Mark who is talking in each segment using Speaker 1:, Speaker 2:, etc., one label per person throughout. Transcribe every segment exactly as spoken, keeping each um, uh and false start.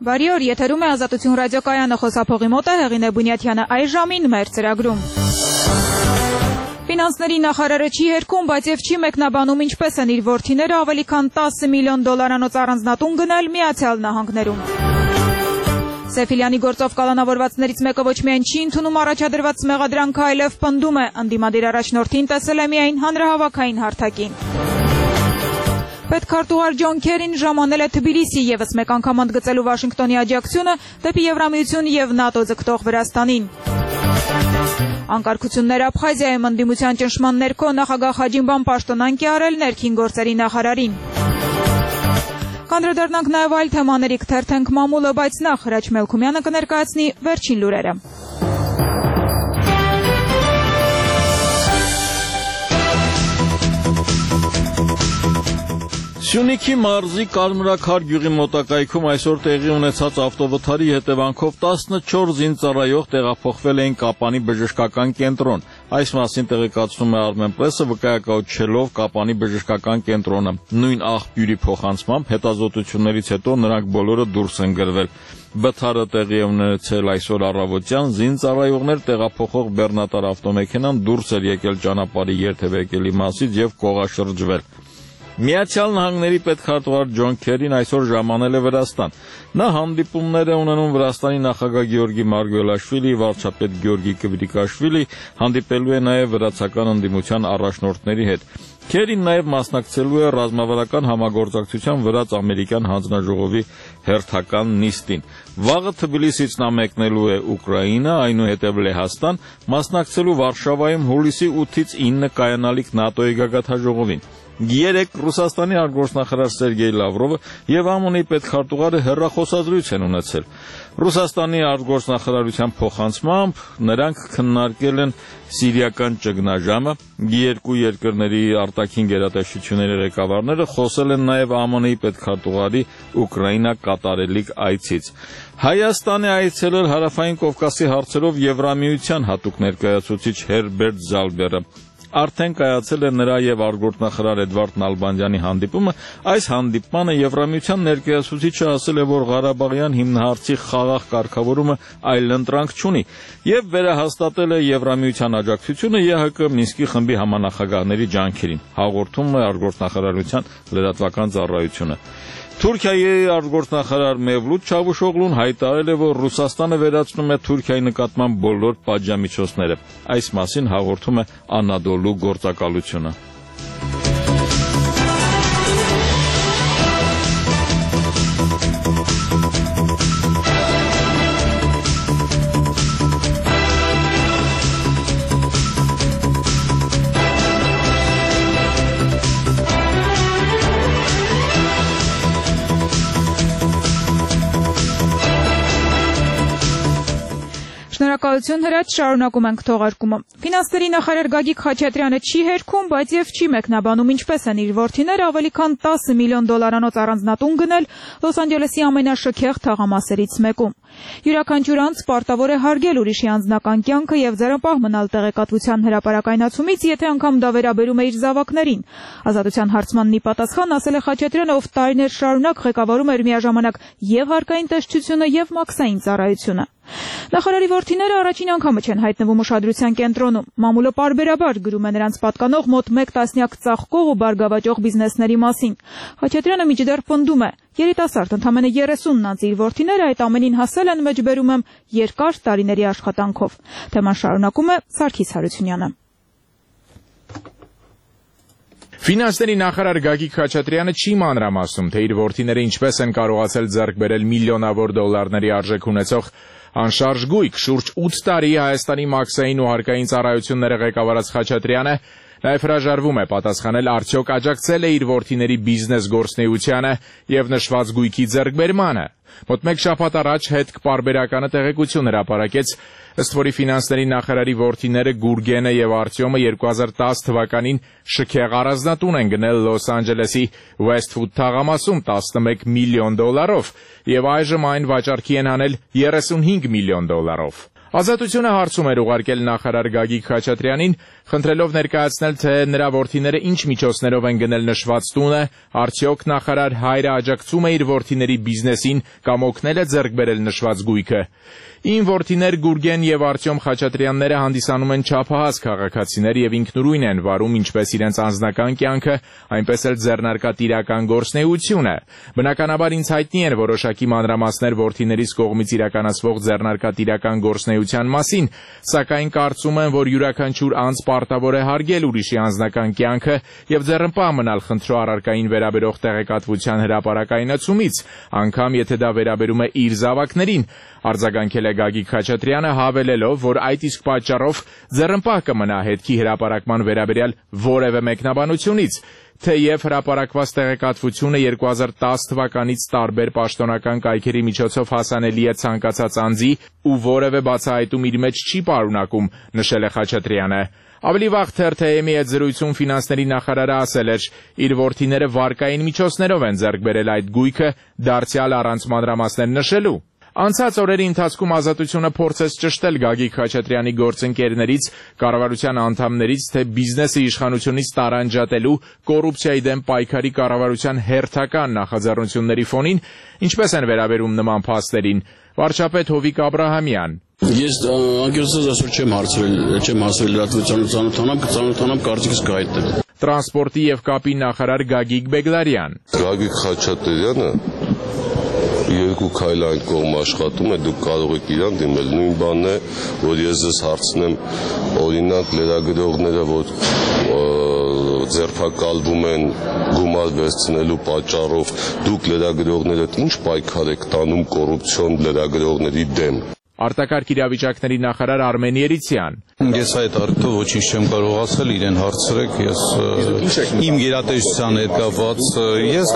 Speaker 1: Բարի օր, եթերում է Ազատություն ռադիոկայանը, խոսափողի մոտ է Հեղինե Բունյաթյանը, այս ժամին մեր ծրագրում։ Ֆինանսների նախարարը չի հերքում, բայց եւ չի մեկնաբանում ինչպես են իր որդիները ավելի քան տասը միլիոն դոլարանոց առանձնատուն գնել Միացյալ Նահանգներում։ Սեֆիլյանի գործով կալանավորվածներից մեկը ոչ միայն չի ընդունում առաջադրված մեղադրանքը, այլև պնդում է, ընդդիմադիր առաջնորդին տեսել է միայն հանրահավաքային հարթակին։ Պետքարտուղար Ջոն Քերին ժամանել է Թբիլիսի ևս մեկ անգամ ընդգծելու Վաշինգտոնի աջակցությունը դեպի Եվրամիություն եւ ՆԱՏՕ ձգտող Վրաստանին։ Անկարգություններ Աբխազիայում ընդդիմության ճնշման ներքո նախագահ Խաջինբան պաշտոնանկ է արել ներքին գործերի նախարարին։ Կանդրադառնանք նաև այլ թեմաների, կթերթենք մամուլը, բայց նախ Հրաչ Մելքումյանը կներկայացնի վերջին լուրերը։
Speaker 2: Սյունիքի մարզի Կարմրաքար գյուղի մոտակայքում այսօր տեղի ունեցած ավտովթարի հետևանքով տասնչորս զինծառայող տեղափոխվել էին Կապանի բժշկական կենտրոն։ Այս մասին տեղեկացնում է Armenpress-ը, վկայակոչելով Կապանի բժշկական կենտրոնը։ Նույն աղբյուրի փոխանցմամբ հետազոտություններից հետո նրանք բոլորը դուրս են գրվել։ Վթարը տեղի է ունեցել այսօր առավոտյան, զինծառայողներ տեղափոխող բեռնատար ավտոմեքենան դուրս էր եկել ճանապարհի երթևեկելի մասից եւ կողաշրջվել։ Միացյալ Նահանգների պետքարտուղար Ջոն Քերին այսօր ժամանել է Վրաստան։ Նա հանդիպումներ է ունենում Վրաստանի նախագահ Գեորգի Մարգվելաշվիլի, վարչապետ Գեորգի Կվրիկաշվիլի, հանդիպելու է նաև վրացական ընդդիմության առաջնորդների հետ։ Քերին նաև մասնակցելու է ռազմավարական համագործակցության վրաց-ամերիկյան հանձնաժողովի հերթական նիստին։ Վաղը Թբիլիսից նա մեկնելու է Ուկրաինա, այնուհետև Լեհաստան, մասնակցելու Վարշավայում հուլիսի ութից ինը կայանալիք ՆԱՏՕ-ի գագաթնաժողովին։ Երեկ Ռուսաստանի արտգործնախարար Սերգեյ Լավրովը եւ ԱՄՆ-ի պետքարտուղարը հեռախոսազրույց են ունեցել։ Ռուսաստանի արտգործնախարարության փոխանցմամբ նրանք քննարկել են սիրիական ճգնաժամը, երկու երկրների արտաքին գերատեսչությունների ղեկավարները խոսել են նաեւ ԱՄՆ-ի պետքարտուղարի Ուկրաինա կատարելիք այցից։ Հայաստան է այցելել Հարավային Կովկասի հարցերով Եվրամիության հատուկ ներկայացուցիչ Հերբերտ Զալբերը։ Արդեն կայացել է նրա եւ արտգործնախարար Էդվարդ Նալբանդյանի հանդիպումը։ Այս հանդիպմանը Եվրամիության ներկայացուցիչը ասել է, որ Ղարաբաղյան հիմնահարցի խաղաղ կարգավորումը այլընտրանք չունի եւ վերահաստատել է Եվրամիության աջակցությունը ԵՀԿ Մինսկի խմբի համանախագահների ջանքերին, հաղորդում է արտգործնախարարության լրատվական ծառայությունը։ Թուրքիայի արտգործնախարար Մևլութ Չավուշօղլուն հայտարարել է, որ Ռուսաստանը վերացնում է Թուրքիայի նկատմամբ բոլոր պատժամիջոցները։ Այս մասին հաղորդում է Անադոլու գործակալությունը։
Speaker 1: Շնորհակալություն Հրաչ, շարունակում ենք թողարկումը։ Ֆինանսների նախարար Գագիկ Խաչատրյանը չի հերքում, բայց եւ չի մեկնաբանում ինչպես են իր որդիները ավելի քան տասը միլիոն դոլարանոց առանձնատուն գնել Լոս Անջելեսի ամենաշքեղ թաղամասերից մեկում։ Յուրաքանչյուր անձ պարտավոր է հարգել ուրիշի անձնական կյանքը եւ ձեռնպահ մնալ տեղեկատվության հրապարակայնացումից, եթե անգամ դա վերաբերում է իր զավակներին։ Ազատության հարցմանն ի պատասխան ասել է Խաչատրյանը, ով տարիներ շարունակ ղեկավարում էր միաժամանակ եւ հարկային տեսչությունը եւ մաքսային ծառայությունը։ Նախարարի որդիները առաջին անգամը չեն հայտնվում ուշադրության կենտրոնում։ Մամուլը պարբերաբար գրում է նրանց պատկանող մոտ մեկ տասնյակ ծաղկող ու բարգավաճող բիզնեսների մասին։ Խաչատրյանը միջդեռ պնդում է. երիտասարդ ընդամենը երեսունն անց իր որդիները այդ ամենին հասել են, մեջբերում եմ, երկար տարիների աշխատանքով։ Թեման շարունակում է Սարգիս Հարությունյանը։
Speaker 3: Ֆինանսների նախարար Գագիկ Խաչատրյանը չի մանրամասնում, թե իր որդիները ինչպես են կարողացել ձեռք բերել միլիոնավոր դոլարների արժեք ունեցող անշարժ գույք։ Շուրջ ութ տարի Հայաստանի մաքսային ու հարկային ծառայությունները ղեկավարած Խաչատրյանը նաև հրաժարվում է պատասխանել, արդյոք աջակցել է իր որդիների բիզնես գործունեությանը եւ նշված գույքի ձեռքբերմանը։ Մոտ մեկ շաբաթ առաջ հետք պարբերականը տեղեկություն հրապարակեց, ըստ որի ֆինանսների նախարարի որդիները Գուրգենը եւ Արտյոմը երկու հազար տասը թվականին շքեղ առանձնատուն են գնել Լոս Անջելեսի Westwood թաղամասում տասնմեկ միլիոն դոլարով եւ այժմ այն վաճառքի են անել երեսունհինգ միլիոն դոլարով։ Ազատությունը հարցում էր ուղարկել նախարար Գագիկ Խաչատրյանին, խնդրելով ներկայացնել, թե նրա որդիները ինչ միջոցներով են գնել նշված տունը, արդյոք նախարար Հայրը աջակցում է իր որդիների բիզնեսին կամ օգնել է ձեռք բերել նշված գույքը։ Իմ որդիներ Գուրգեն եւ Արտյոմ Խաչատրյանները հանդիսանում են չափահաս քաղաքացիներ եւ ինքնուրույն են վարում ինչպես իրենց անձնական կյանքը, այնպես էլ ձեռնարկատիրական գործունեությունը։ Բնականաբար ինձ հայտնի են որոշակի մանրամասներ որդիներիս կողմից իրականացվող ձեռնարկատիրական գործունեության մասին, սակայն կարծում եմ, որ յուրաքանչյուր անձ պարտավոր է հարգել ուրիշի անձնական կյանքը եւ ձեռնպահ մնալ խնդրո առարկային վերաբերող տեղեկատվության հրապարակայնացումից, անգամ եթե դա վերաբերում է իր զավակներին, արձագանքել է Գագիկ Խաչատրյանը, հավելելով, որ այդ իսկ պատճառով ձեռնպահ կմնա հետքի հրապարակման վերաբերյալ որևէ մեկնաբանությունից, թեև հրապարակված տեղեկատվությունը երկու հազար տասը թվականից տարբեր պաշտոնական կայքերի միջոցով հասանելի է ցանկացած անձի ու որևէ բացահայտում իր մեջ չի պարունակում, նշել է Խաչատրյանը։ Ավելի վաղ Թ Թ Մ-ի հետ զրույցում ֆինանսների նախարարը ասել էր, իր որդիները վարկային միջոցներով են ձեռք բերել այդ գույքը, դարձյալ առանց մանրամասներ նշելու։ Անցած օրերի ընթացքում Ազատությունը փորձեց ճշտել Գագիկ Խաչատրյանի գործընկերներից, կառավարության անդամներից, թե բիզնեսը իշխանությունից տարանջատելու, կոռուպցիայի դեմ պայքարի կառավարության հերթական նախաձեռնությունների ֆոնին ինչպես են վերաբերում նման փաստերին։ Վարչապետ Հովիկ Աբրահամյան.
Speaker 4: Ես անկեղծած այսօր չեմ հարցրել, չեմ հասել լրատվությանը ծանոթանամ, կծանոթանամ կարծիքս կհայտնեմ։
Speaker 3: Տրանսպորտի եւ կապի նախարար Գագիկ Բեգլարյան.
Speaker 5: Գագիկ Խաչատրյանը երկու քայլ այն կողմ աշխատում է, դուք կարող եք իրան դիմել։ Նույն բանն է, որ ես ձեզ հարցնեմ, օրինակ լրագրողները, որ ձերբակալվում են գումար վերցնելու պատճառով, դուք լրագրողները ինչ պայքար եք տանում կոռուպցիոն լրագրողների դեմ։
Speaker 3: Արտակարգ իրավիճակների նախարար Արմեն Երիցյան.
Speaker 4: Ես այդ առիթով ոչինչ չեմ կարող ասել, իրեն հարցրեք, ես իմ գերատեսչության հետ կապված, ես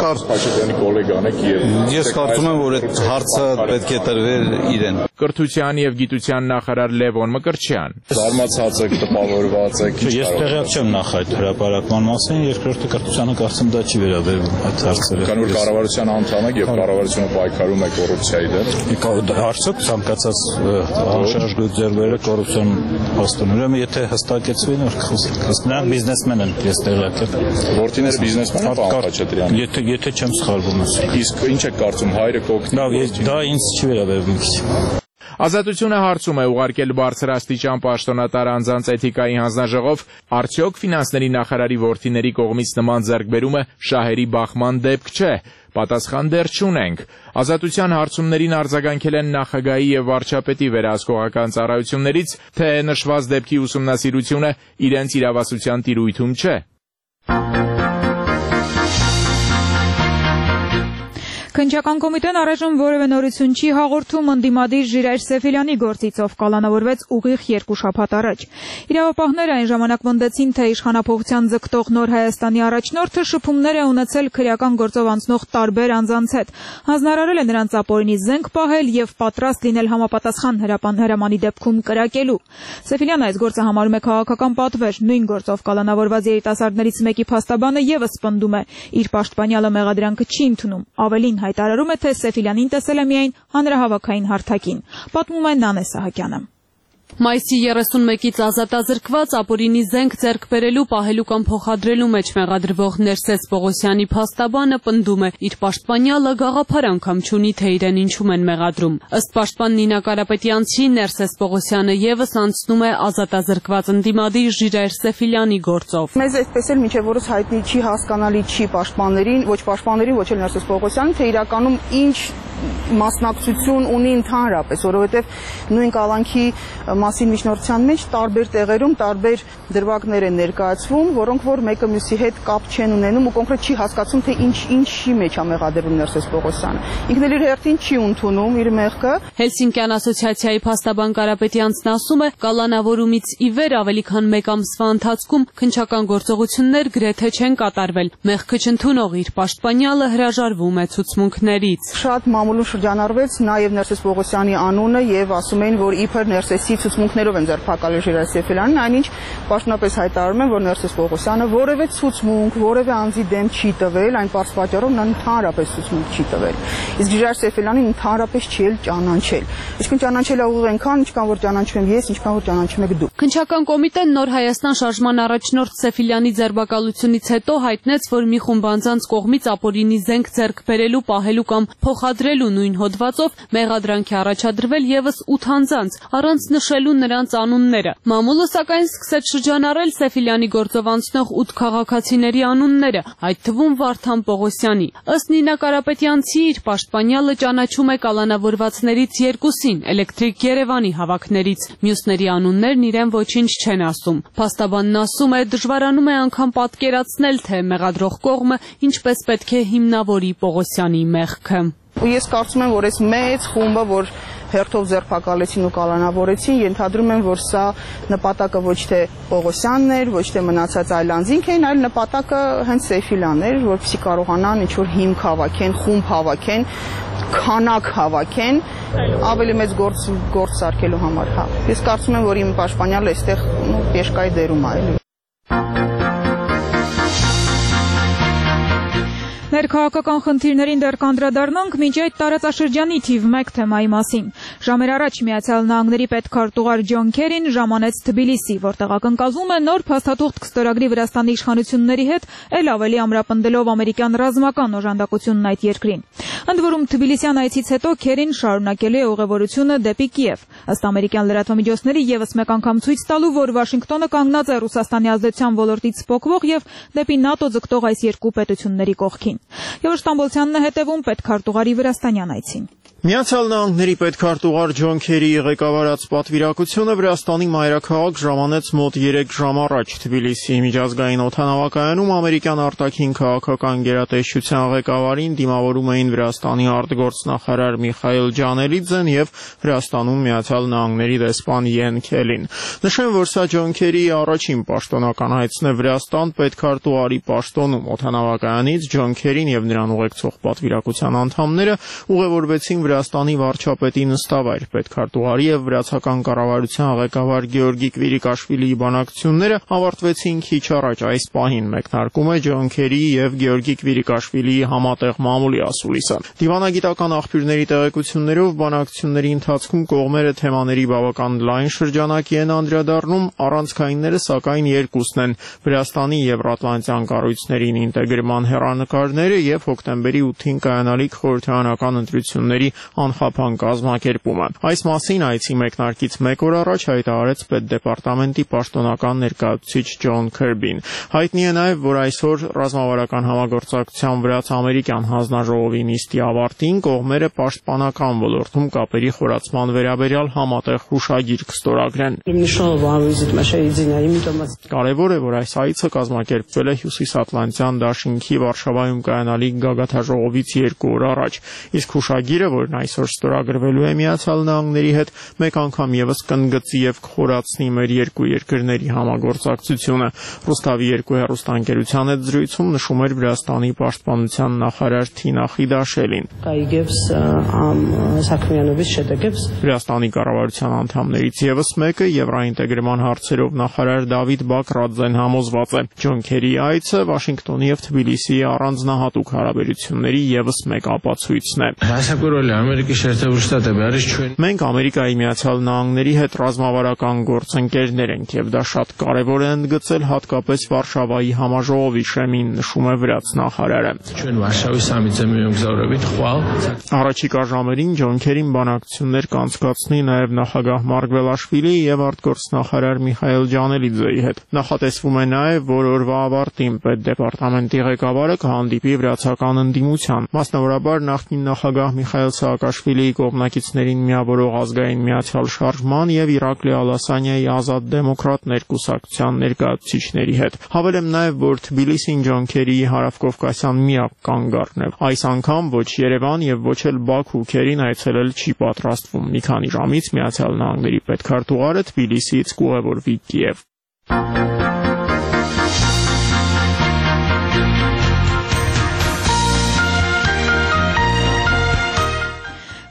Speaker 4: ես կարծում եմ, որ այդ հարցը պետք է տրվեր իրեն։
Speaker 3: Կրթության եւ գիտության նախարար Լևոն Մկրտչյան.
Speaker 6: Զարմացած եք, տպավորված եք։
Speaker 7: Ես տեղյակ չեմ նախ այդ հրապարակման մասին, երկրորդը կրթությանը կարծում դա չի վերաբերվում այդ հարցերը։
Speaker 6: Քանի որ կառավարության անդամ եք եւ կառավարությունը պայքարում է կոռուպցիայի դեմ։
Speaker 7: Արդյոք ցանկացած անշարժ ձեռբերել կոռուպցիոն փաստում։ Ուրեմն եթե հստակեցվի, նրանք բիզնեսմեն են, ես տեղյակ եմ։
Speaker 6: Որդիները բիզնեսմեն են, պարոն Խաչատրյան։
Speaker 7: Եթե եթե չեմ սխալվում։
Speaker 6: Իսկ ինչ եք կարծում, հայրը կօգնի։
Speaker 7: Լավ, դա ինձ չի վերաբերվում։
Speaker 3: Ազատությունը հարցում է ուղարկել բարձրաստիճան պաշտոնատար անձանց էթիկայի հանձնաժողով, արդյոք ֆինանսների նախարարի որդիների կողմից նման ձեռքբերումը շահերի բախման դեպք չէ։ Պատասխան դեռ չունենք։ Ազատության հարցումներին արձագանքել են նախագահի եւ վարչապետի վերահսկողական ծառայություններից, թե նշված դեպքի ուսումնասիրությունը իրենց իրավասության տիրույթում չէ։
Speaker 1: Քննչական կոմիտեն առայժմ որևէ նորություն չի հաղորդում ընդդիմադիր Ժիրայր Սեֆիլյանի գործից, ով կալանավորվեց ուղիղ երկու շաբաթ առաջ։ Իրավապահները այն ժամանակ պնդեցին, թե իշխանափոխության ձգտող Նոր Հայաստանի առաջնորդը շփումներ է ունեցել քրեական գործով անցնող տարբեր անձանց հետ, հանձնարարել է նրանց ապօրինի զենք պահել եւ պատրաստ լինել համապատասխան հրամանի դեպքում կրակելու։ Սեֆիլյանը այս գործը համարում է քաղաքական պատվեր, նույն գործով կալանավորված երիտասարդներից մեկի փաստաբանը եւս պնդում է, իր պաշտպանյալը մեղադրանքը չի ընդունում, ավելին հայտարարում է, թե Սեֆիլյանին տեսել է միայն հանրահավաքային հարթակին, պատմում է Նանե Սահակյանը։
Speaker 8: Մայիսի երեսունմեկից ազատազրկված ապօրինի զենք ձեռք բերելու, պահելու կամ փոխադրելու մեջ մեղադրվող Ներսես Պողոսյանի փաստաբանը պնդում է, իր պաշտպանյալը գաղափար անգամ չունի, թե իրեն ինչում են մեղադրում։ Ըստ պաշտպան Նինա Կարապետյանցի, Ներսես Պողոսյանը եւս անցնում է ազատազրկված ընդդիմադիր Ժիրայր Սեֆիլյանի գործով։
Speaker 9: Մեզ այսպես էլ մինչև որս հայտնի չի, հասկանալի չի պաշտպաններին, ոչ պաշտպաններին, ոչ էլ Ներսես Պողոսյանին, թե իրականում ինչ մասնակցություն ունի ընդհանրապես, որովհետև նույն կալանքի մասին միջնորդության մեջ տարբեր տեղերում տարբեր դրվագներ են ներկայացվում, որոնք որ մեկը մյուսի հետ կապ չեն ունենում ու կոնկրետ չի հասկացում, թե ինչ ինչի մեջ է մեղադրվում Ներսես Պողոսյանը։ Ինքն էլ իր հերթին չի ընդունում իր մեղքը։
Speaker 8: Հելսինկյան ասոցիացիայի փաստաբան Կարապետյանցն ասում է, կալանավորումից ի վեր ավելի քան մեկ ամսվա ընթացքում քննչական գործողություններ գրեթե չեն կատարվել։ Մեղքը չընդունող իր պաշտպանյալը հրաժարվում է ցուցմունքներից։
Speaker 9: Շատ մամուլում շրջանառվեց նաև Ներսես Պողոսյանի անունը եւ ասում էին, որ իբր Ներսեսի ցուցմունքներով են ձերբակալել Ժիրայր Սեֆիլյանին, այնինչ պաշտոնապես հայտարարում են, որ Ներսես Պողոսյանը որևէ ցուցմունք, որևէ անձի դեմ չի տվել, այն պարզ պատճառով նա ընդհանրապես ցուցմունք չի տվել։ Իսկ Ժիրայր Սեֆիլյանին ընդհանրապես չի էլ ճանաչել։ Ինչքան ճանաչել է ուղիղ այնքան, ինչքան որ ճանաչում եմ ես, ինչքան որ ճանաչում եք դուք։
Speaker 8: Քննչական կոմիտեն Նոր Հայաստան շարժման առաջնորդ Սեֆիլյանի ձերբակալությունից հետո հայտնեց, որ մի խումբ անձանց կողմից ապօրինի զենք ձեռք բերելու, պահելու կամ փոխադրելու նույն հոդվածով մեղադրանք է առաջադրվել եւս ութ անձանց, առանց նշելու նրանց անունները։ Մամուլը սակայն սկսեց շրջանառել Սեֆիլյանի գործով անցնող ութ քաղաքացիների անունները, այդ թվում Վարդան Պողոսյանի։ Ըստ Նինա Կարապետյանցի, իր պաշտպանյալը ճանաչում է կալանավորվածներից երկուսին, Էլեկտրիկ Երևանի հավաքներից, մյուսների անուններն իրեն ոչինչ չեն ասում։ Փաստաբանն ասում է, դժվարանում է անգամ պատկերացնել, թե մեղադրող կողմը ինչպես պետք է հիմնավորի Պողոսյանի մեղքը։
Speaker 9: Ու ես կարծում եմ, որ այս մեծ խումբը, որ հերթով ձերբակալեցին ու կալանավորեցին, ենթադրում եմ, որ սա նպատակը ոչ թե Պողոսյանն էր, ոչ թե մնացած այլ անձինք էին, այլ նպատակը հենց Սեֆիլյանն էր, որպեսզի կարողանան ինչ-որ հիմք հավաքեն, խումբ հավաքեն, քանակ հավաքեն, ավելի մեծ գործ գործ սարքելու համար, հա։ Ես կարծում եմ, որ իմ պաշտպանյալը այստեղ պեշկայի դերում է, էլի։
Speaker 1: Ներքաղաքական խնդիրներին դեռ կանդրադառնանք մինչ այդ տարածաշրջանի թիվ մեկ թեմայի մասին։ Ժամեր առաջ Միացյալ Նահանգների պետքարտուղար Ջոն Քերին ժամանեց Թբիլիսի, որտեղ ակնկալվում է նոր փաստաթուղթ կստորագրի Վրաստանի իշխանությունների հետ, ել ավելի ամրապնդելով ամերիկյան ռազմական օժանդակությունն այդ երկրին։ Ընդ որում Թբիլիսյան այցից հետո Քերին շարունակել է ուղևորությունը դեպի Կիև, ըստ ամերիկյան լրատվամիջոցների եւս մեկ անգամ ցույց տալու, որ Վաշինգտոնը կանգնած է Ռուսաստանի ազդեցության ոլորտից սփոքվող եւ դեպի ՆԱՏՕ ձգտող այս երկու պետությունների կողքին։ Եվ Ստամբոլցյանն է հետևում պետքարտուղարի Վրաստանյան այցին։
Speaker 10: Միացյալ Նահանգների պետքարտուղար Ջոն Քերիի ղեկավարած պատվիրակությունը Վրաստանի մայրաքաղաք ժամանեց մոտ երեք ժամ առաջ Թբիլիսի միջազգային օդանավակայանում ամերիկյան արտաքին քաղաքական գերատեսչության ղեկավարին դիմավորում էին Վրաստանի արտգործնախարար Միխայիլ Ջանելիձեն եւ Վրաստանում Միացյալ Նահանգների դեսպան Յեն Քելին։ Նշեմ, որ սա Ջոն Քերիի առաջին պաշտոնական այցն է Վրաստան պետքարտուղարի պաշտոնում օդանավակայանից Ջոն Քերին եւ նրան ուղեկցող պատվիրակության անդամները ուղևորվեցին Վրաստանի վարչապետի նստավայր պետքարտուղարի եւ վրացական կառավարության ղեկավար Գեորգի Կվիրիկաշվիլիի բանակցությունները ավարտվեցին քիչ առաջ այս պահին մեկնարկում է Ջոն Քերիի եւ Գեորգի Կվիրիկաշվիլիի համատեղ մամուլի ասուլիսը։ Դիվանագիտական աղբյուրների տեղեկություններով բանակցությունների ընթացքում կողմերը թեմաների բավական լայն շրջանակի են անդրադառնում, առանցքայինները սակայն երկուսն են՝ Վրաստանի Եվրատլանտյան կառույցներին ինտեգրման հեռանկարները եւ հոկտեմբերի ութին կայանալիք խորհրդարանական ընտրությունների անխափան կազմակերպումը։ Այս մասին այցի մեկնարկից մեկ օր առաջ հայտարարեց պետդեպարտամենտի պաշտոնական ներկայացուցիչ Ջոն Քերբին։ Հայտնի է նաև, որ այսօր ռազմավարական համագործակցության վրաց-ամերիկյան հանձնաժողովի նիստի ավարտին կողմերը պաշտպանական ոլորտում կապերի խորացման վերաբերյալ համատեղ հուշագիր կստորագրեն։ Կարևոր է, որ այս այցը կազմակերպվել է Հյուսիսատլանտյան դաշինքի Վարշավայում կայանալիք գագաթաժողովից երկու օր առաջ, իսկ հուշագիրը, որն այսօր ստորագրվելու է Միացյալ Նահանգների հետ, մեկ անգամ եւս կընդգծի եւ կխորացնի մեր երկու երկրների համագործակցությունը։ Ռուստավի երկու հեռուստաընկերության հետ զրույցում նշում էր Վրաստանի պաշտպանության նախարար Թինա Խիդաշելին։ Վրաստանի կառավարության անդամներից եւս մեկը եվրոինտեգրման հարցերով նախարար Դավիթ Բակրաձեն համոզված է, Ջոն Քերիի այցը Վաշինգտոնի եւ Թբիլիսիի առանձնահատուկ հարաբերությունների եւս մեկ ապացույցն է։ Մենք Ամերիկայի Միացյալ Նահանգների հետ ռազմավարական գործընկերներ ենք եւ դա շատ կարեւոր է ընդգծել հատկապես Վարշավայի համաժողովի շեմին, նշում է վրաց նախարարը։ Առաջիկա ժամերին Ջոն Քերին բանակցություններ կանցկացնի նաեւ նախագահ Մարգվելաշվիլիի եւ արտգործնախարար Միխայիլ Ջանելիձեի հետ։ Նախատեսվում է նաեւ, որ օրվա ավարտին պետդեպարտամենտի ղեկավարը կհանդիպի վրացական ընդդիմության, մասնավորաբար նախկին նախագահ Միխայիլ Սաակաշվիլիի կողմնակիցներին միավորող ազգային միացյալ շարժման եւ Իրակլի Ալասանյայի ազատ դեմոկրատներ կուսակցության ներկայացուցիչների հետ։ Հավելեմ նաեւ, որ Թբիլիսին Ջոն Քերիի հարավկովկասյան միակ կանգառն է։ Այս անգամ ոչ Երևան եւ ոչ էլ Բաքու Քերին այցելել չի պատրաստվում։ Մի քանի ժամից Միացյալ Նահանգների պետքարտուղարը Թբիլիսիից կուղևորվի Կիև։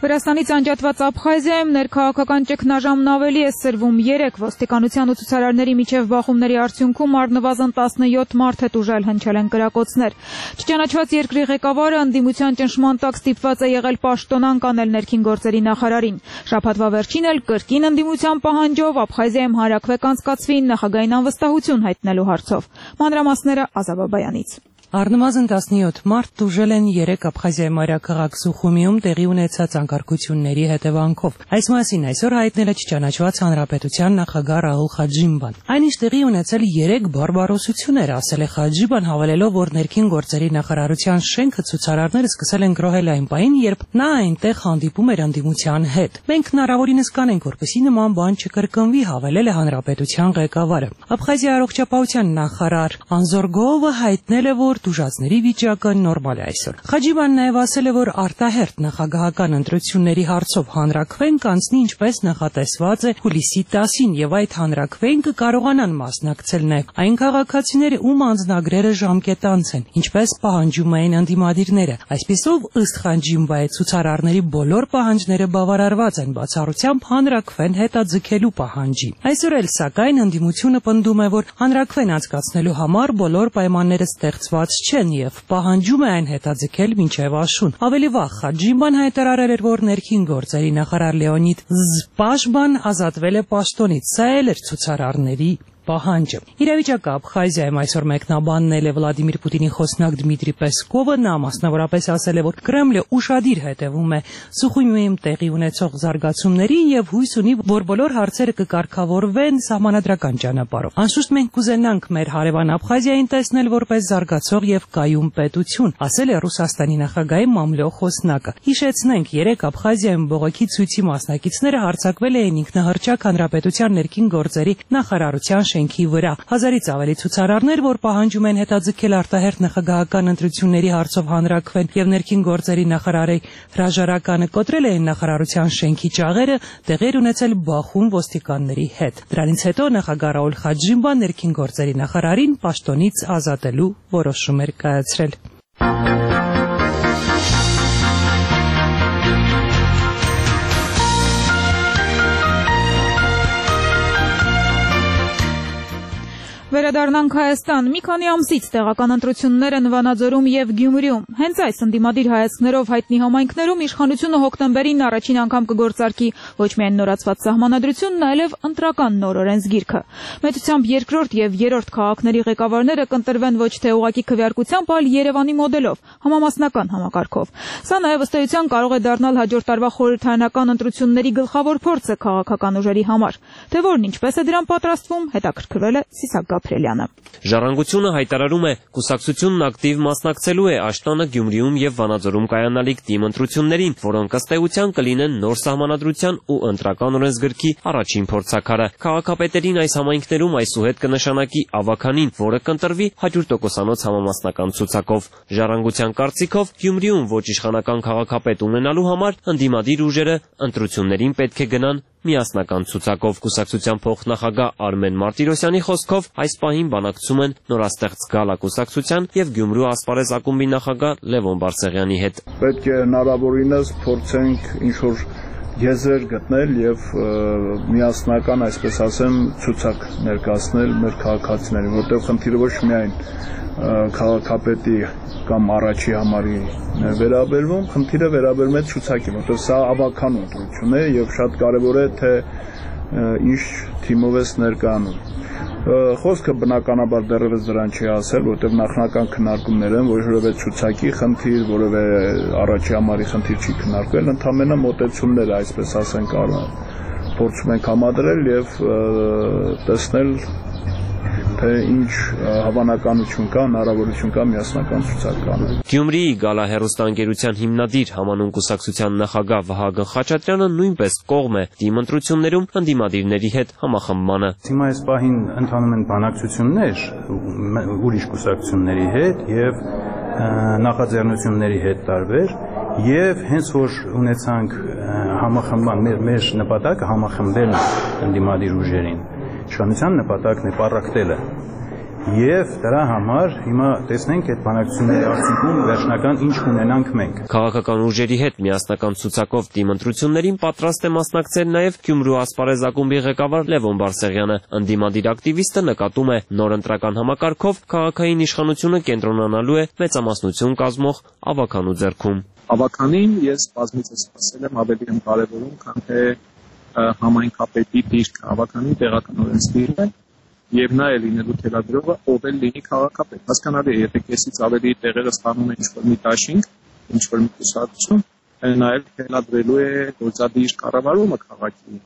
Speaker 1: Վրաստանից անջատված Աբխազիայում ներքաղաքական ճգնաժամն ավելի է սրվում։ Երեք ոստիկանության ու ցուցարարների միջև բախումների արդյունքում առնվազն տասնյոթ մարդ է տուժել, հնչել են կրակոցներ։ Չճանաչված երկրի ղեկավարը ընդդիմության ճնշման տակ ստիպված է եղել պաշտոնանկ անել ներքին գործերի նախարարին։ Շաբաթվա վերջին էլ կրկին ընդդիմության պահանջով Աբխազիայում հանրաքվե կանցկացվի նախագահային անվստահություն հայտնելու հարցով։ Մանրամասները Ազա Բաբայանից։
Speaker 11: Առնվազն տասնյոթ մարդ տուժել են երեք Աբխազիայի մայրաքաղաք Սուխումիում տեղի ունեցած անկարգությունների հետևանքով։ Այս մասին այսօր հայտնել է չճանաչված հանրապետության նախագահ Ռաուլ Խաջիմբան։ Այնինչ տեղի ունեցել երեք բարբարոսություններ, ասել է Խաջիմբան, հավելելով, որ ներքին գործերի նախարարության շենքը ցուցարարները սկսել են գրոհել այն պահին, երբ նա այնտեղ հանդիպում էր ընդդիմության հետ։ Մենք հնարավորինս կանենք, որպեսզի նման բան չկրկնվի, հավելել է հանրապետության ղեկավարը։ Աբխազիայի առողջապահության նախարար Անզորգովը հայտնել է, որ տուժածների վիճակը նորմալ է այսօր։ Խաջիբան նաև ասել է, որ արտահերթ նախագահական ընտրությունների հարցով հանրաքվեն կանցնի ինչպես նախատեսված է հուլիսի տասին եւ այդ հանրաքվեին կկարողանան մասնակցել նաև այն քաղաքացիները, ում անձնագրերը ժամկետանց են, ինչպես պահանջում էին ընդդիմադիրները։ Այսպիսով, ըստ Խաջիմբայի, ցուցարարների բոլոր պահանջները բավարարված են, բացառությամբ հանրաքվեն հետաձգելու պահանջի։ Այսօր էլ սակայն ընդդիմությունը պնդում է, որ հանրաքվեն անցկացնելու համար բոլոր պայմանները ստեղծված չեն եւ պահանջում է այն հետաձգել մինչեւ աշուն։ Ավելի վաղ Խաջիմբան հայտարարել էր, որ ներքին գործերի նախարար Լեոնիդ Զպաշբան ազատվել է պաշտոնից։ Սա էլ էր ցուցարարների պահանջը։ Իրավիճակը Աբխազիայում այսօր մեկնաբաննել է Վլադիմիր Պուտինի խոսնակ Դմիտրի Պեսկովը, նա մասնավորապես ասել է, որ Կրեմլը ուշադիր հետևում է Սուխումիում տեղի ունեցող զարգացումներին եւ հույս ունի, որ բոլոր հարցերը կկարգավորվեն սահմանադրական ճանապարհով։ Անշուշտ մենք կուզենանք մեր հարևան Աբխազիային տեսնել որպես զարգացող եւ կայուն պետություն, ասել է Ռուսաստանի նախագահի մամլո խոսնակը։ Հիշեցնենք, երեք Աբխազիայում բողոքի ցույցի մասնակիցները հարձակվել էին ինքնահռչակ հանրապետության ներքին գործերի նախարարության շենքի վրա։ Հազարից ավելի ցուցարարներ, որ պահանջում են հետաձգել արտահերթ նախագահական ընտրությունների հարցով հանրաքվեն եւ ներքին գործերի նախարարի հրաժարականը կոտրել էին նախարարության շենքի ճաղերը, տեղեր ունեցել բախում ոստիկանների հետ։ Դրանից հետո նախագահ Ռաուլ Խաջիմբան ներքին գործերի նախարարին պաշտոնից ազատելու որոշում էր կայացրել։
Speaker 1: Վերադառնանք Հայաստան։ Մի քանի ամսից տեղական ընտրություններ են Վանաձորում եւ Գյումրիում։ Հենց այս ընդդիմադիր հայացքներով հայտնի համայնքներում իշխանությունը հոկտեմբերին առաջին անգամ կգործարկի ոչ միայն նորացված սահմանադրությունն, այլև ընտրական նոր օրենսգիրքը։ Մեծությամբ երկրորդ եւ երրորդ քաղաքների ղեկավարները կընտրվեն ոչ թե ուղղակի քվեարկությամբ, այլ Երևանի մոդելով, համամասնական համակարգով։ Սա նաեւ ըստ էության կարող է դառնալ հաջորդ տարվա խորհրդարանական ընտրությունների գլխավոր փորձը քաղաքական ուժերի համար։ Թե որն ինչպես է դրան պատրաստվում, հետաքրքրվել է Սիսակ Գաբրելյանը։
Speaker 12: Ժառանգությունը հայտարարում է, կուսակցությունն ակտիվ մասնակցելու է Աշտանը, Գյումրիում եւ Վանաձորում կայանալիք թիմ ընտրություններին, որոնք ըստ էության կլինեն նոր սահմանադրության ու ընտրական օրենսգրքի առաջին փորձաքարը։ Քաղաքապետերին այս համայնքներում այսուհետ կնշանակի ավականին, որը կընտրվի հաջորդ տոկոսանոց համամասնական ցուցակով։ Ժառանգության կարծիքով Գյումրիում ոչ իշխանական քաղաքապետ ունենալու համար ընդդիմադիր ուժերը ընտրություններին պետք է գնան միասնական ցուցակով։ Կուսակցության փոխնախագահ Արմեն Մարտիրոսյանի խոսքով այս պահին բանակցում են նորաստեղծ Գալա կուսակցության եւ Գյումրու ասպարեզ ակումբի նախագահ Լևոն Բարսեղյանի հետ։
Speaker 6: Պետք է հնարավորինս փորձենք ինչ-որ եզր գտնել եւ միասնական, այսպես ասեմ, ցուցակ ներկայացնել մեր քաղաքացիներին, որտեղ խնդիրը ոչ միայն քաղաքապետի կամ առաջի համարի վերաբերվում, խնդիրը վերաբերում է ցուցակին, որտեղ սա ավական ընտրություն է եւ շատ կարեւոր է թե ինչ թիմով է ներկայանում։ Խոսքը բնականաբար դեռևս դրան չի ասել, որտեղ նախնական քննարկումներ են, որովհետեւ ցուցակի խնդիր, որևէ առաջի համարի խնդիր չի քննարկվել, ընդհանրապես մոտեցումներ, այսպես ասենք, փորձում ենք համադրել եւ տեսնել թե ինչ հավանականություն կա, հնարավորություն կա միասնական ցուցակ կանել։
Speaker 12: Գյումրիի Գալա հեռուստաընկերության հիմնադիր համանուն կուսակցության նախագահ Վահագն Խաչատրյանը նույնպես կողմ է թիմ ընտրություններում ընդդիմադիրների հետ համախմբմանը։
Speaker 7: Հիմա այս պահին ընթանում են բանակցություններ ուրիշ կուսակցությունների հետ եւ նախաձեռնությունների հետ տարբեր եւ հենց որ ունեցանք համախմբման մեր մեր նպատակը համախմբելն ընդդիմադիր ուժերին։ Իշխանության նպատակն է պառակտելը Եվ դրա համար հիմա տեսնենք այդ բանակցությունների արդյունքում վերջնական ինչ կունենանք մենք։
Speaker 12: Քաղաքական ուժերի հետ միասնական ցուցակով դիմընտրություններին պատրաստ է մասնակցել նաև Գյումրու ասպարեզ ակումբի ղեկավար Լևոն Բարսեղյանը։ Ընդդիմադիր ակտիվիստը նկատում է նոր ընտրական համակարգով քաղաքային իշխանությունը կենտրոնանալու է մեծամասնություն կազմող ավականու ձեռքում։
Speaker 13: Ավականին ես բազմիցս ասել եմ ավելի եմ կարևորում, քան թե համայնքապետի դիրքը, ավականին տեղականորեն ստիրն է եւ նա է լինելու թելադրողը, ով էլ լինի քաղաքապետ։ Հասկանալի է, եթե կեսից ավելի տեղերը ստանում է ինչ-որ մի դաշինք, ինչ-որ մի կուսակցություն, նա էլ թելադրելու է գործադիր կառավարումը քաղաքի։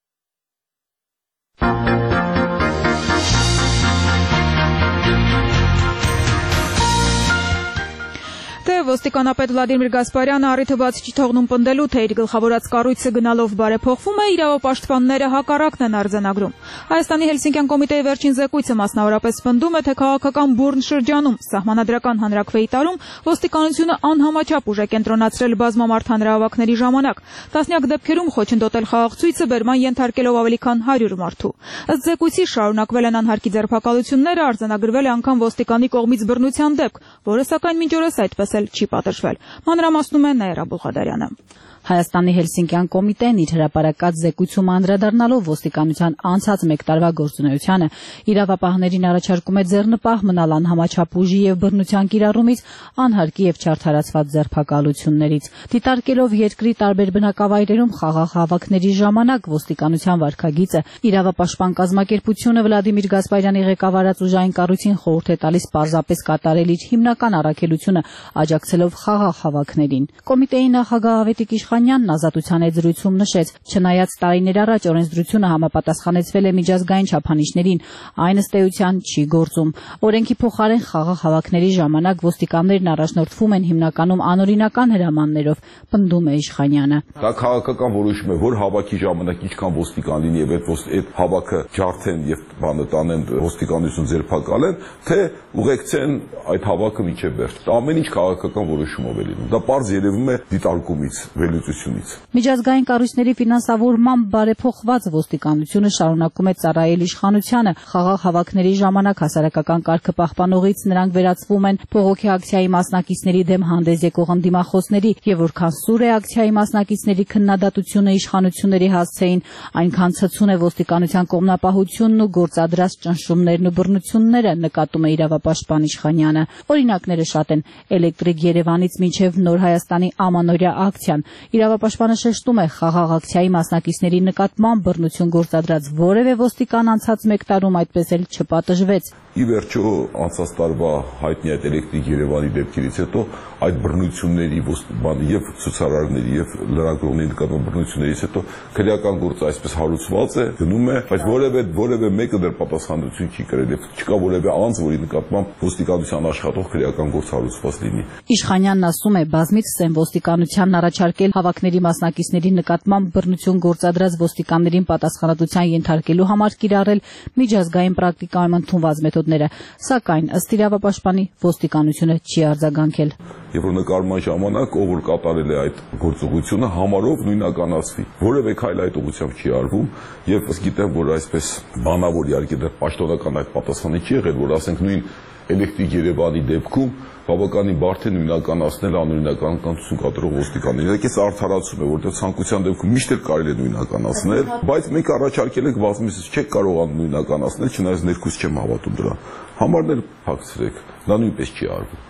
Speaker 1: Ոստիկանապետ Վլադիմիր Գասպարյանը առիթը բաց չի թողնում պնդելու, թե իր գլխավորած կառույցը գնալով բարեփոխվում է, իրավապաշտպանները հակառակն են արձանագրում։ Հայաստանի Հելսինկյան կոմիտեի վերջին զեկույցը մասնավորապես պնդում է, թե քաղաքական բուռն շրջանում սահմանադրական հանրաքվեի տարում ոստիկանությունը անհամաչափ ուժ է կենտրոնացրել բազմամարդ հանրահավաքների ժամանակ, տասնյակ դեպքերում խոչընդոտել խաղաղցույցը, բերման ենթարկելով ավելի քան հարյուր մարդու։ Ըստ զեկույցի շարունակվել են անհարկի ձերբակալությունները, արձանագրվել է անգամ ոստիկանի կողմից բռնության դեպք, որը սակայն մինչ օրս այդպես էլ չի պատժվել։ Մանրամասնում է Նաիրա Բուլղադարյանը։
Speaker 14: Հայաստանի Հելսինկյան կոմիտեն իր հրապարակած զեկույցում անդրադառնալով ոստիկանության անցած մեկ տարվա գործունեությանը իրավապահներին առաջարկում է ձեռնպահ մնալ անհամաչափ ուժի եւ բռնության կիրառումից, անհարկի եւ չարդարացված ձերբակալություններից։ Դիտարկելով երկրի տարբեր բնակավայրերում խաղաղ հավաքների ժամանակ ոստիկանության վարքագիծը, իրավապաշտպան կազմակերպությունը Վլադիմիր Գասպարյանի ղեկավարած ուժային կառույցին խորհուրդ է տալիս պարզապես կատարել իր հիմնական առաքելությունը, աջակցելով խաղաղ հավաքներին։ Կոմիտեի նախագահ Ավետիք Իշխանյանն ազատության այդ զրույցում նշեց, չնայած տարիներ առաջ օրենսդրությունը համապատասխանեցվել է միջազգային չափանիշներին, այն ըստ էության չի գործում։ Օրենքի փոխարեն խաղաղ հավաքների ժամանակ ոստիկաններն առաջնորդվում են հիմնականում անօրինական հրամաններով, պնդում է Իշխանյանը։
Speaker 15: Դա քաղաքական որոշում է, որ հավաքի ժամանակ ինչքան ոստիկան լինի եւ այդ հավաքը ջարդեն եւ բանը տանեն ոստիկանություն ձերբակալեն, թե ուղեկցեն այդ հավաքը մինչեւ վերջ։ Դա ամեն ինչ քաղաքական որոշումով է լինում։ Դա պարզ երևում է դիտարկումից, վերլուծությունից։
Speaker 14: Միջազգային կառույցների ֆինանսավորմամբ բարեփոխված ոստիկանությունը շարունակում է ծառայել իշխանությանը։ Խաղաղ հավաքների ժամանակ հասարակական կարգը պահպանողից նրանք վերածվում են փողոքի ակցիայի մասնակիցների դեմ հանդես եկող ընդդիմախոսների, եւ որքան սուր է ակցիայի մասնակիցների քննադատությունը իշխանությունների հասցեին, այնքան ցցուն է ոստիկանության կողմնապահությունն ու գործադրած ճնշումներն ու բռնությունները, նկատում է իրավապաշտպան Իշխանյանը։ Օրինակները շատ են՝ Էլեկտրիկ Երևանից մինչև Նոր Հայաստանի ամանորյա ակցիան։ Իրավապաշտպանը շեշտում է, խաղաղ ակցիայի մասնակիցների նկատմամբ բռնություն գործադրած որևէ ոստիկան անցած մեկ տարում այդպես էլ չպատժվեց։
Speaker 15: Ի վերջո անցած տարվա հայտնի այդ Էլեկտրիկ Երևանի դեպքերից հետո այդ բռնությունների եւ ցուցարարների եւ լրագրողների նկատմամբ բռնություններից հետո քրեական գործը այսպես հարուցված է, գնում է, բայց որևէ որևէ մեկը դեռ պատասխանատվություն չի կրել եւ չկա որևէ անձ, որի նկատմամբ ոստիկանության աշխատող քրեական գործ հարուցված լինի։
Speaker 14: Իշխանյանն ասում է, բազմիցս են ոստիկանությանն առաջարկել հավաքների մասնակիցների նկատմամբ բռնություն գործադրած ոստիկաններին պատասխանատվության ենթարկելու համար կիրառել միջազգային պրակտիկայում ընդունված մեթոդները, սակայն ըստ իրավապաշտպանի ոստիկանությունը չի արձագանքել։
Speaker 15: Եվ որ նկարման ժամանակ ով որ կատարել է այդ գործողությունը համարով նույնականացվի։ Որևէ քայլ այդ ուղղությամբ չի արվում եւ ըստ գիտեմ, որ այսպես բանավոր իհարկե դեռ պաշտոնական այդ պատասխանը չի եղել, որ ասենք նույն Էլեկտրիկ Երևանի դեպքում բավականին բարդ է նույնականացնել անօրինականություն կատարող ոստիկաններին։ Իհարկե սա արդարացում է, որտեղ ցանկության դեպքում միշտ էլ կարելի է նույնականացնել, բայց մենք առաջարկել ենք բազմիցս չեք կարողանում նույնականացնել, չնայած ներքուս չեմ հավատում դրան։ Համարներ փակցրեք, դա նույնպես չի արվում։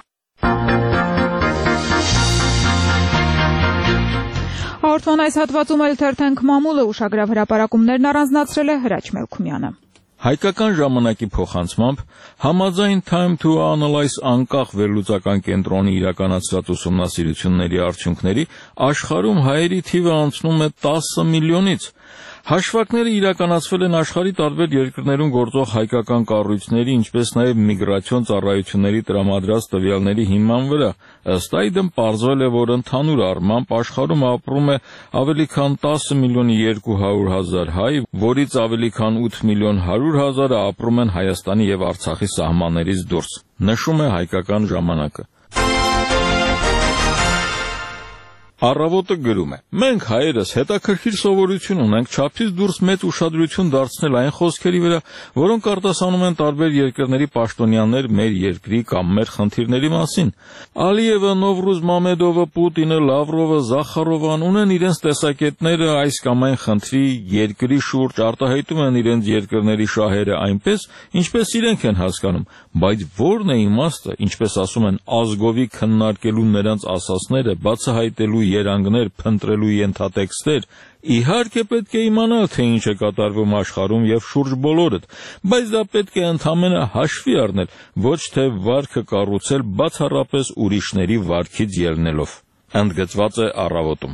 Speaker 1: Հաղորդման այս հատվածում էլ թերթենք մամուլը ուշագրավ հրապարակումներն առանձնացրել է Հրաչ Մելքումյանը։
Speaker 2: Հայկական ժամանակի փոխանցմամբ համաձայն Time to Analyze անկախ վերլուծական կենտրոնի իրականացրած ուսումնասիրությունների արդյունքների աշխարհում հայերի թիվը անցնում է տասը միլիոնից։ Հաշվարկները իրականացվել են աշխարհի տարբեր երկրներում գործող հայկական կառույցների, ինչպես նաև միգրացիոն ծառայությունների տրամադրած տվյալների հիման վրա։ Ըստ այդմ պարզվել է, որ ընդհանուր առմամբ աշխարհում ապրում է ավելի քան տասը միլիոն երկու հարյուր հազար հայ, որից ավելի քան ութ միլիոն հարյուր հազարը ապրում են Հայաստանի եւ Արցախի սահմաններից դուրս, նշում է Հայկական ժամանակը։ Առավոտը գրում է. մենք հայերս հետաքրքիր սովորություն ունենք չափից դուրս մեծ ուշադրություն դարձնել այն խոսքերի վրա, որոնք արտասանում են տարբեր երկրների պաշտոնյաներ մեր երկրի կամ մեր խնդիրների մասին։ Ալիևը, Նովրուզ Մամեդովը, Պուտինը, Լավրովը, Զախարովան ունեն իրենց տեսակետները այս կամ այն խնդրի երկրի շուրջ, արտահայտում են իրենց երկրների շահերը այնպես, ինչպես իրենք են հասկանում, բայց ո՞րն է իմաստը, ինչպես ասում են, ազգովի քննարկելու նրանց ասածները, բացահայտելու երանգներ, փնտրելու ենթատեքստեր, իհարկե պետք է իմանալ, թե ինչ է կատարվում աշխարհում եւ շուրջ բոլորդ, բայց դա պետք է ընդհանրապես հաշվի առնել, ոչ թե վարքը կառուցել բացառապես ուրիշների վարքից ելնելով։ Ընդգծված է Առավոտում։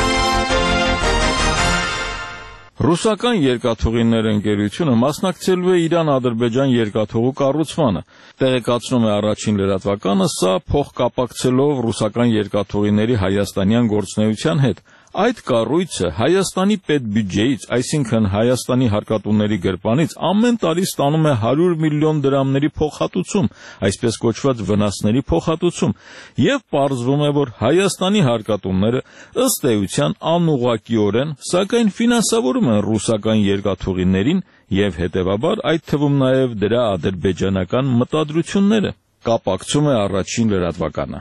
Speaker 2: Ռուսական երկաթուղիներ ընկերությունը մասնակցելու է Իրան-Ադրբեջան երկաթուղու կառուցմանը։ Տեղեկացնում է Առաջին լրատվականը, սա փոխկապակցելով ռուսական երկաթուղիների հայաստանյան գործունեության հետ։ Այդ կառույցը Հայաստանի պետբյուջեից, այսինքն Հայաստանի հարկատուների գրպանից ամեն տարի ստանում է հարյուր միլիոն դրամների փոխհատուցում, այսպես կոչված վնասների փոխհատուցում, եւ պարզվում է, որ Հայաստանի հարկատուները ըստ էության անուղղակիորեն, սակայն ֆինանսավորում են ռուսական երկաթուղիներին եւ հետեւաբար այդ թվում նաեւ դրա ադրբեջանական մտադրությունները։ Կապակցում է Առաջին լրատվականը։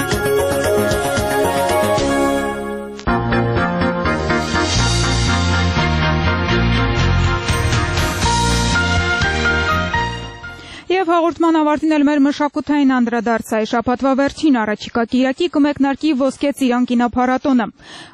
Speaker 1: Եվ հաղորդման ավարտին էլ մեր մշակութային անդրադարձ է շաբաթվա վերջին առաջիկա կիրակի կմեկնարկի Ոսկե ծիրան կինոփառատոնը։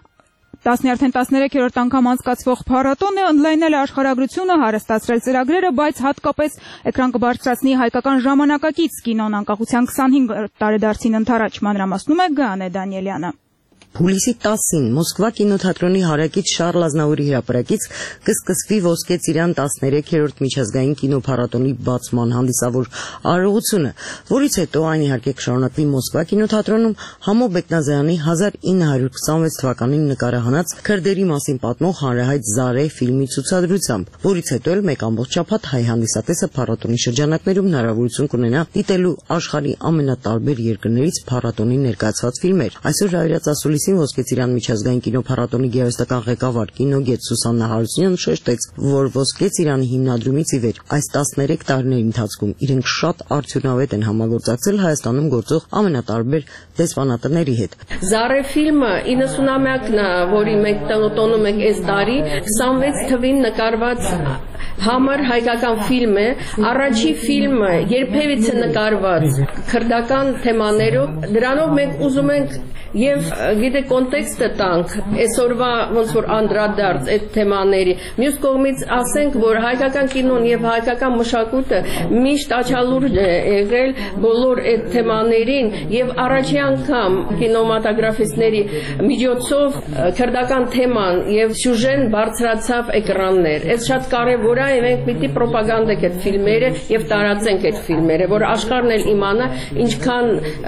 Speaker 1: տասնյոթ տասներեքերորդ անգամ անցկացվող փառատոնը ընդլայնել է աշխարհագրությունը, հարստացրել ծրագրերը, բայց հատկապես էկրան կբարձրացնի հայկական ժամանակակից կինոն անկախության քսանհինգ տարեդարձին ընդառաջ, մանրամասնում է Գաանե Դանիելյանը։
Speaker 16: Հուլիսի տասին Մոսկվա կինոթատրոնի հարակից Շարլ Ազնավուրի հրապարակից կսկսվի Ոսկե ծիրան տասներեքերորդ միջազգային կինոփառատոնի բացման հանդիսավոր արարողությունը, որից հետո այն իհարկե կշարունակվի Մոսկվա կինոթատրոնում Համո Բեկնազարյանի հազար ինը հարյուր քսանվեց թվականին նկարահանած քրդերի մասին պատմող հանրահայտ Զարե ֆիլմի ցուցադրությամբ, որից հետո էլ մեկ ամբողջ շաբաթ հայ հանդիսատեսը փառատոնի շրջանակներում հնարավորություն կունենա դիտելու աշխարհի ամենատարբեր երկրներից փառատոնի ներկայացված ֆիլմեր։ Այսօր հյուրընկալած ասուլիսին Ոսկե ծիրան միջազգային կինոփառատոնի գեղարվեստական ղեկավար կինոգետ Սուսաննա Հարությունյանը շեշտեց, որ Ոսկե ծիրանի հիմնադրումից ի վեր այս տասներեք տարիների ընթացքում իրենք շատ արդյունավետ են համագործակցել Հայաստանում գործող ամենատարբեր դեսպանատների հետ։
Speaker 17: Զարե ֆիլմը իննսունամյակն է, որի մենք տոնում ենք այս տարի, քսանվեց թվին նկարված համար հայկական ֆիլմ է, առաջի ֆիլմը երբևիցե նկարված քրդական թեմաներով, դրանով մենք ուզում ենք եւ գիտե կոնտեքստը տանք այսօրվա ոնց որ անդրադարձ այդ թեմաների, մյուս կողմից ասենք, որ հայկական կինոն եւ հայկական մշակույթը միշտ աչալուրջ է եղել բոլոր այդ թեմաներին եւ առաջի անգամ կինոմատոգրաֆիստների միջոցով քրդական թեման եւ սյուժեն բարձրացավ էկրաններ։ Այս շատ կարեւոր է, մենք պիտի պրոպագանդենք այդ ֆիլմերը եւ տարածենք այդ ֆիլմերը, որ աշխարհն էլ իմանա ինչքան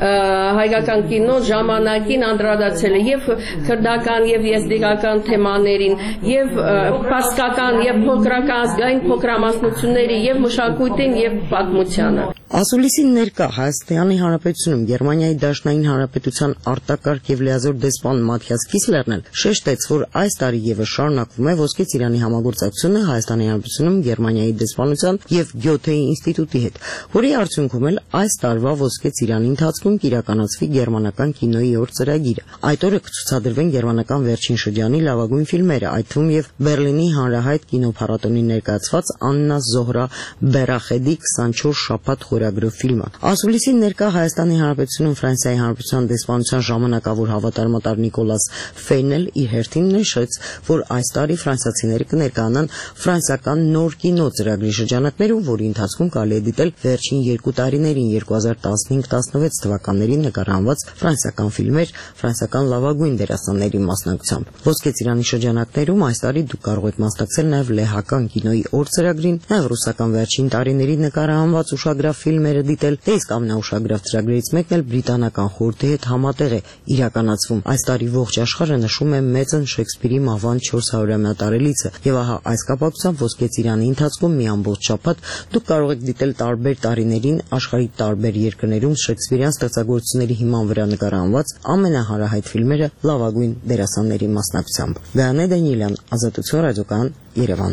Speaker 17: հայկական կինոն ժամանակին անդրադարձել է եւ քրդական եւ եզդիկական թեմաներին եւ պարսկական եւ փոքրական ազգային փոքրամասնությունների եւ մշակույթին եւ պատմությանը։
Speaker 16: Ասուլիսին ներկա Հայաստանի Հանրապետությունում Գերմանիայի Դաշնային Հանրապետության արտակարգ եւ լիազոր դեսպան Մաթիաս Կիսլերն էլ շեշտեց, որ այս տարի եւս շարունակվում է Ոսկե ծիրանի համագործակցությունը Հայաստանի Հանրապետությունում Գերմանիայի դեսպանության եւ Գյոթեի ինստիտուտի հետ, որի արդյունքում էլ այս տարվա Ոսկե ծիրանի ընթացքում կիրականացվի գերմանական կինոյի օր ծրագիրը։ Այդ օրը կցուցադրվեն գերմանական վերջին շրջանի լավագույն ֆիլմերը, այդ թվում եւ Բերլինի հանրահայտ կինոփառատոնի ներկայացված Աննա Զոհրա Բերախեդի քսանչորս շաբաթ խորագրով ֆիլմը։ Ասուլիսին ներկա Հայաստանի Հանրապետությունում Ֆրանսիայի Հանրապետության դեսպանության ժամանակավոր հավատարմատար Նիկոլաս Ֆեյնել իր հերթին նշեց, որ այս տարի ֆրանսիացիները կներկայանան ֆրանսիական նոր կինո ծրագրի շրջանակներում, որի ընթացքում կարելի է դիտել վերջին երկու տարիներին երկու հազար տասնհինգ տասնվեց թվականներին նկարահանված ֆրանսիական ֆիլմեր ֆրանսիական լավագույն դերասանների մասնակցությամբ։ Ոսկե ծիրանի շրջանակներում այս տարի դուք կարող եք մասնակցել նաև լեհական կինոյի օր ծրագրին, նաև ռուսական վերջին տարիների նկարահանված ուշագրավ ֆիլմերը դիտել, թե իսկ ամենաուշագրավ ծրագրերից մեկն էլ բրիտանական խորհրդի հետ համատեղ է իրականացվում։ Այս տարի ողջ աշխարհը նշում է մեծն Շեքսպիրի մահվան չորսսարորյա տարելիցը, եւ ահա այս կապակցությամբ Ոսկե ծիրանի ընթացքում մի ամբողջ շաբաթ դուք կարող եք դիտել տարբեր տարիներին աշխարհի տարբեր երկրներում Շեքսպիրյան ստեղծագործությունների հիման վրա նկարահանված ամենահարահայտ ֆիլմերը լավագույն դերասանների մասնակցությամբ։ Գայանե Դանիելյան, Ազատություն ռադիոկայան, Երևան։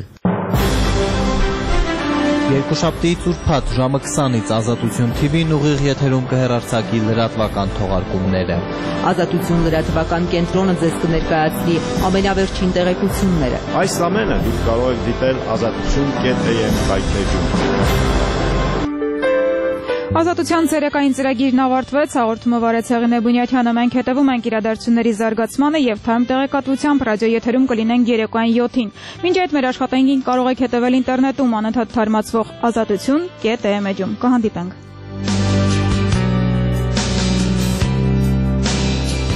Speaker 18: Երկուշաբթիից ուրբաթ ժամը քսանից Ազատություն Թի Վին ուղիղ եթերում կհեռարձակի լրատվական թողարկումները։
Speaker 19: Ազատություն լրատվական կենտրոնը ձեզ կներկայացնի ամենավերջին տեղեկությունները։
Speaker 10: Այս ամենը դուք կարող եք դիտել ազատություն կետ է եմ կայքեջում։
Speaker 1: Ազատության ցերեկային ծրագիրն ավարտվեց, հաղորդումը վարեց Հեղինե Բունյաթյանը, մենք հետևում ենք իրադարձությունների զարգացմանը եւ թարմ տեղեկատվությամբ ռադիո եթերում կլինենք երեկոյան յոթին։ Մինչ այդ մեր աշխատանքին կարող եք հետևել ինտերնետում անընդհատ թարմացվող ազատություն կետ է էմ էջում։ Կհանդիպենք։